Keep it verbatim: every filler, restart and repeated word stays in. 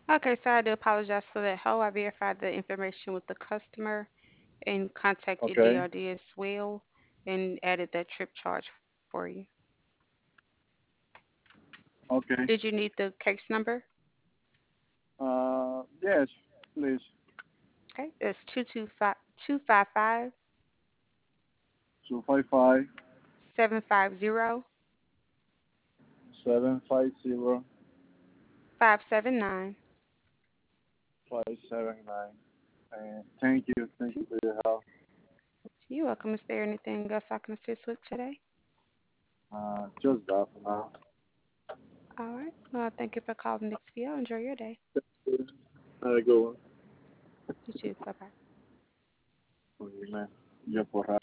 Okay, so I do apologize for that. How I verified the information with the customer and contacted Okay. D R D as well and added that trip charge for you. Okay. Did you need the case number? Uh, yes, please. Okay, it's two two five two five five Two five five seven five zero seven five zero five seven nine. five seven nine. And thank you, thank you for your help. You're welcome. Is there anything else I can assist with today? Uh, just that for now. All right. Well, thank you for calling Nixville. Enjoy your day. Have a good one. You too. Bye bye. Oye, man, ya por